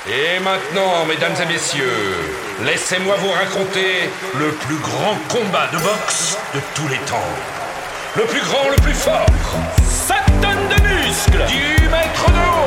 Et maintenant, mesdames et messieurs, laissez-moi vous raconter le plus grand combat de boxe de tous les temps. Le plus grand, le plus fort. 7 tonnes de muscles. Du maître de